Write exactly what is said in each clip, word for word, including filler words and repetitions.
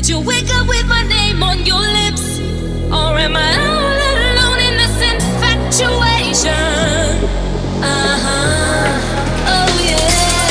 Did you wake up with my name on your lips? Or am I all alone in this infatuation? Uh-huh, oh yeah.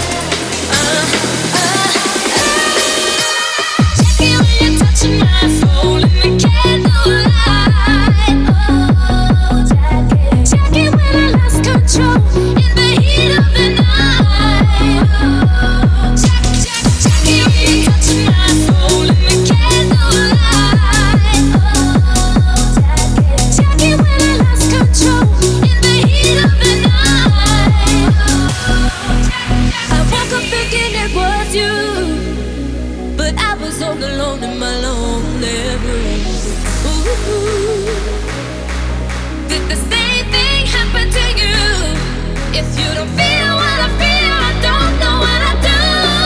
Uh, uh, uh. Checking when you're touching my soul in the candlelight. Oh, checking, checking when I lost control in the heat of the night. Oh, check, check, checking when you're touching my soul in the candlelight. Oh, checking, checking when I lost control in the heat of the night. Oh, I woke up thinking it was you, but I was all alone in my lonely room. Ooh, did the same thing happen to you? If you don't feel what I feel, I don't know what I do.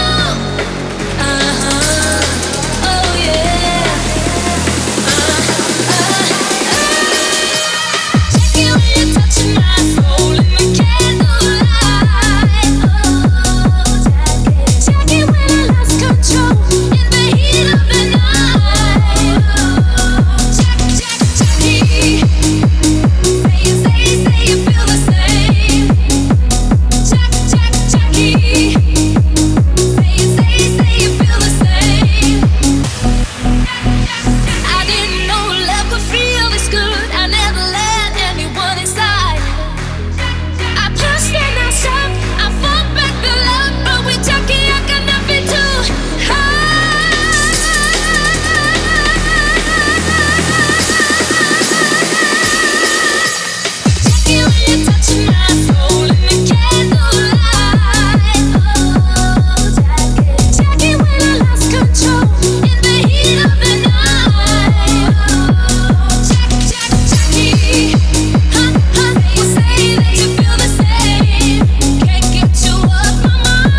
Uh-huh, oh yeah. Uh, uh, uh. Checking when you're touching my soul in the candlelight. Oh, checking, checking when I lost control in the heat of the night. Oh, check, check, checking. Say you, say you, say you feel the same. Check, check, checking. Say you, say you, say you feel the same. I didn't know love could feel this good. I never let anyone inside. I pushed and I shoved, I fought back the love, but with Jackie I got nothing to hide. Checking when you're touching my soul in the candlelight. Oh, checking, checking when I lost control in the heat of the night. Oh, check, check, checking. Huh, huh, you say that you feel the same. Can't get you off my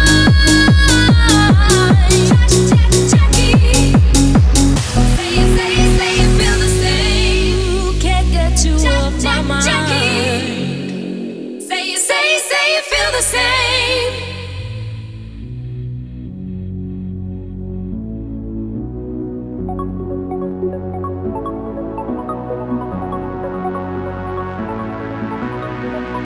mind. Check, check, checking. Say you, say you, say you feel the same. Can't get you off my mind. Say you, say you, say you feel the same.